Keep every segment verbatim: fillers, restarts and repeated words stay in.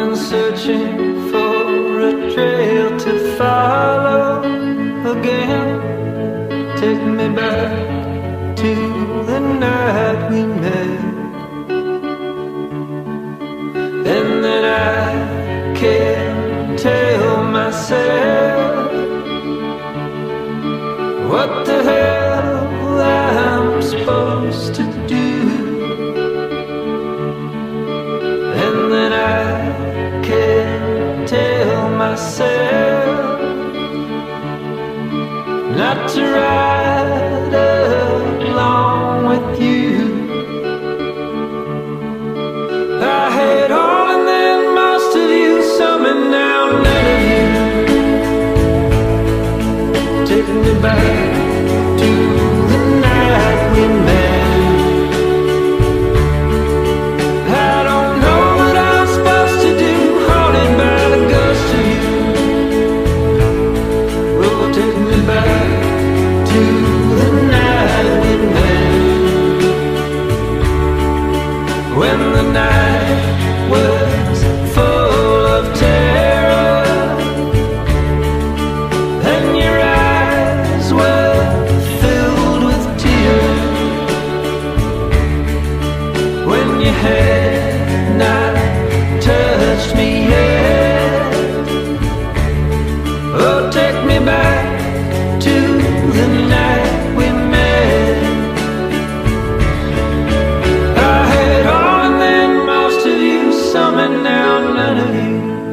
been searching for a trail to follow again. Take me back to the night we met, and then I can't tell myself what the hell I'm supposed to do. And then I can't tell myself not to ride along with you. I had all and then most of you, some and now none of you. Take me back to the night we met. I don't know what I'm supposed to do, haunted by the ghost of you. Oh, take me back to the night we met, when the night was full of terror and your eyes were filled with tears, when you had not touched me yet. Oh, take me back to the night we met. I had all and then most of you, some and now none of you.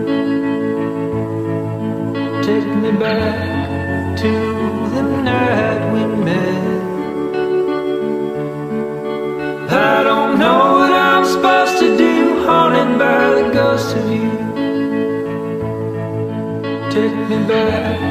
Take me back to the night we met. I don't know what I'm supposed to do, haunted by the ghost of you. Take me back